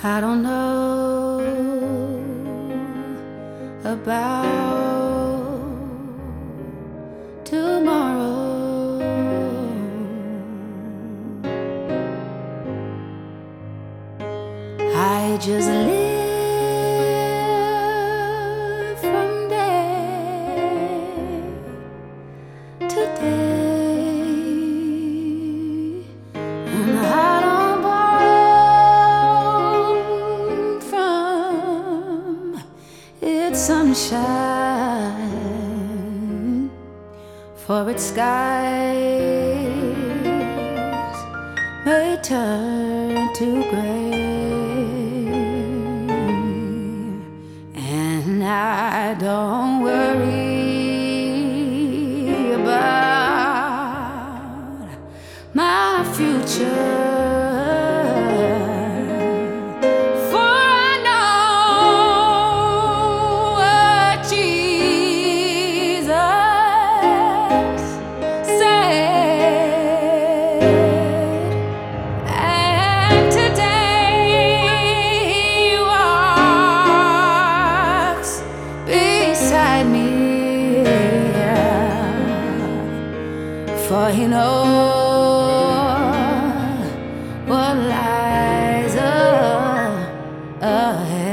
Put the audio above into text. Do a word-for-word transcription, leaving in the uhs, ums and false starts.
I don't know about tomorrow. I just live from day to day, and I don't borrow from its sunshine, for its skies may turn to gray, and I don't worry about my future. For he knows what lies ahead.